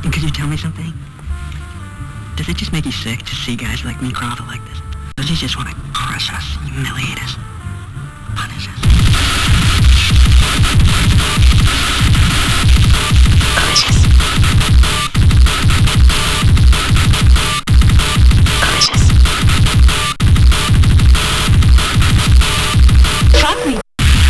Could you tell me something? Does it just make you sick to see guys like me grovel like this? Does he just want to crush us, humiliate us, punish us? Crush us. Crush us. Fuck me.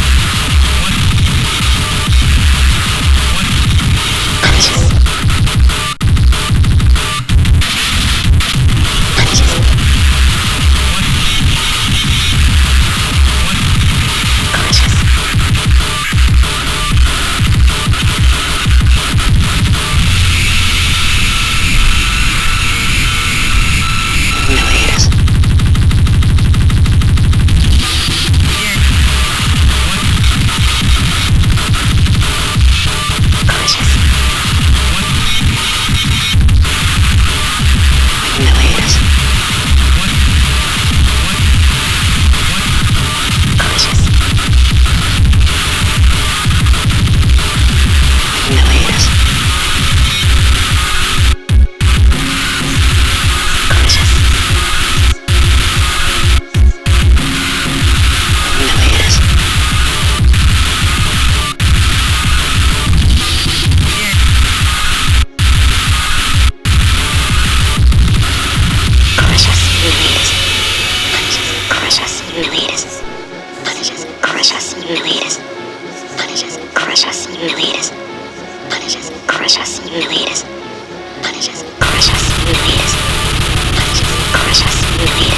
Crush us and humiliate us. Punish us, crush us and humiliate us. Punish us, crush us and humiliate us. Punish us, crush us and humiliate us.